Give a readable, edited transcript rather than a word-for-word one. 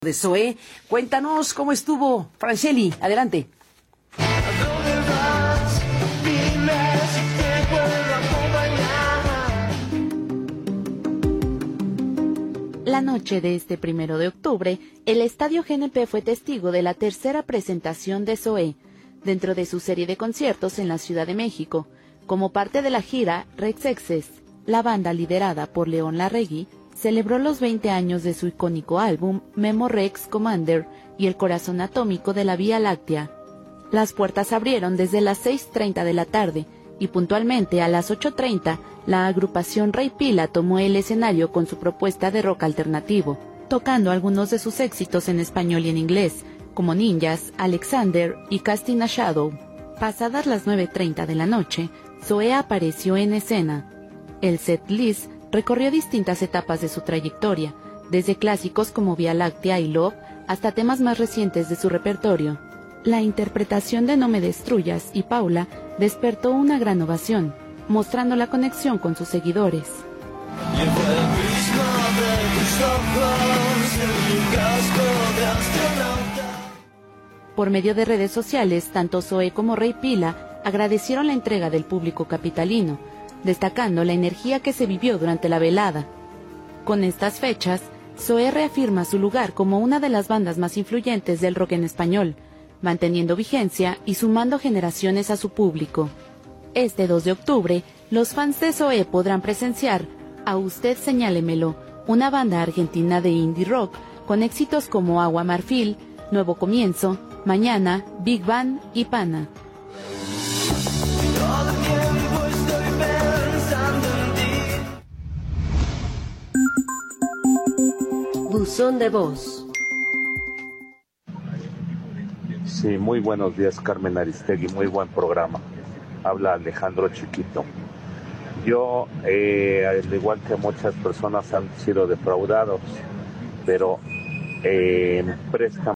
De Zoé. Cuéntanos cómo estuvo. Franceli, adelante. La noche de este 1 de octubre, el Estadio GNP fue testigo de la tercera presentación de Zoé, dentro de su serie de conciertos en la Ciudad de México, como parte de la gira Rex Excess. La banda, liderada por León Larregui, celebró los 20 años de su icónico álbum Memorex Commander y el corazón atómico de la Vía Láctea. Las puertas abrieron desde las 6:30 de la tarde y puntualmente a las 8:30 la agrupación Rey Pila tomó el escenario con su propuesta de rock alternativo, tocando algunos de sus éxitos en español y en inglés, como Ninjas, Alexander y Casting a Shadow. Pasadas las 9:30 de la noche, Zoé apareció en escena. El set list recorrió distintas etapas de su trayectoria, desde clásicos como Vía Láctea y Love hasta temas más recientes de su repertorio. La interpretación de No me destruyas y Paula despertó una gran ovación, mostrando la conexión con sus seguidores. Por medio de redes sociales, tanto Zoé como Rey Pila agradecieron la entrega del público capitalino, destacando la energía que se vivió durante la velada. Con estas fechas, Zoé reafirma su lugar como una de las bandas más influyentes del rock en español, manteniendo vigencia y sumando generaciones a su público. Este 2 de octubre, los fans de Zoé podrán presenciar A Usted Señálemelo, una banda argentina de indie rock con éxitos como Agua Marfil, Nuevo Comienzo, Mañana, Big Bang y Pana. Buzón de voz. Sí, muy buenos días, Carmen Aristegui, muy buen programa. Habla Alejandro Chiquito. Yo, al igual que muchas personas, han sido defraudados, pero préstamos